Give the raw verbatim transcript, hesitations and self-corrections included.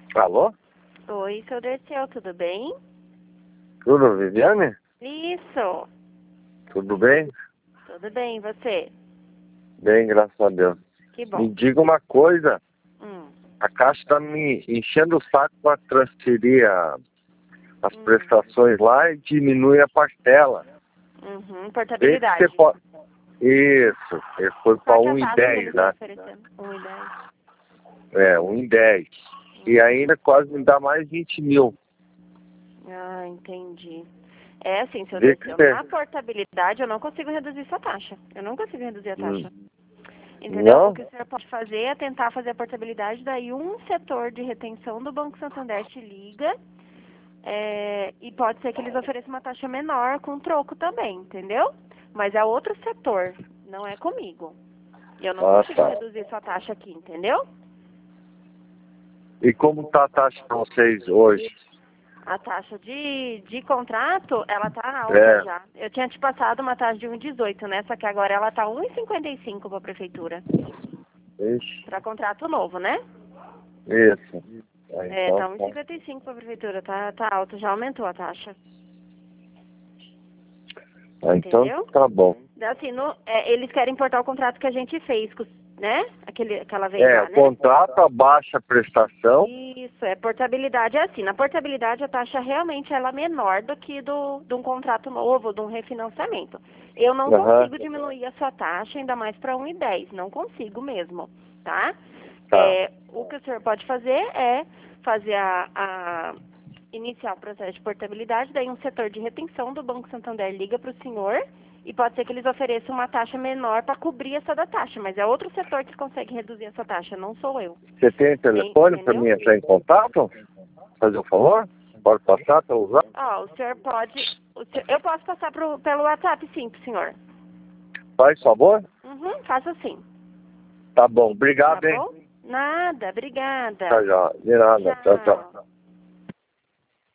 Alô? Oi, seu Derceu, tudo bem? Tudo, Viviane? Isso, Tudo bem? tudo bem, e você? Bem, graças a Deus. Que Me bom. diga uma coisa, Hum, a Caixa tá me enchendo o saco para transferir a- as hum, prestações lá e diminui a parcela. uhum, Vê que portabilidade. você pode... Isso, ele foi para Qual que é a um e taxa que dez, eles estão né? oferecendo? Um e dez. É, um e dez. E ainda quase me dá mais vinte mil. Ah, entendi. É assim, seu Vê que Derceu, você... na portabilidade eu não consigo reduzir sua taxa. Eu não consigo reduzir a Hum. taxa. Entendeu? O Não? que o senhor pode fazer é tentar fazer a portabilidade, daí um setor de retenção do Banco Santander te liga, é, e pode ser que eles ofereçam uma taxa menor com troco também, entendeu? Mas é outro setor, não é comigo. E eu não Ah, consigo tá. reduzir sua taxa aqui, entendeu? E como tá a taxa para vocês hoje? A taxa de, de contrato, ela tá alta É, já. Eu tinha te passado uma taxa de um vírgula dezoito, né? Só que agora ela tá um vírgula cinquenta e cinco para a prefeitura. ixi, Para contrato novo, né? isso. Ah, É, então tá um vírgula cinquenta e cinco para a prefeitura, tá, tá alto, já aumentou a taxa. Ah, então Entendeu? tá bom. Assim, no, é, eles querem importar o contrato que a gente fez, com- né? Aquele, aquela vez É, lá, o né? contrato abaixa a prestação. Isso, é portabilidade é assim. Na portabilidade a taxa realmente ela é menor do que do, de um contrato novo, de um refinanciamento. Eu não Aham, consigo diminuir a sua taxa, ainda mais para um e dez, não consigo mesmo, tá? tá. É, o que o senhor pode fazer é fazer a, a iniciar o processo de portabilidade, daí um setor de retenção do Banco Santander liga para o senhor e pode ser que eles ofereçam uma taxa menor para cobrir essa da taxa, mas é outro setor que consegue reduzir essa taxa, não sou eu. Você tem telefone para Entendeu? mim entrar em contato? Fazer um favor? Pode passar para usar? Ó, o senhor pode. O senhor, eu posso passar pro, pelo WhatsApp, sim, pro senhor. Faz favor? Uhum, faço sim. Tá bom. Tá Obrigado, hein? bom? Nada, obrigada. Tá já. De nada. Tchau, tchau. Tchau.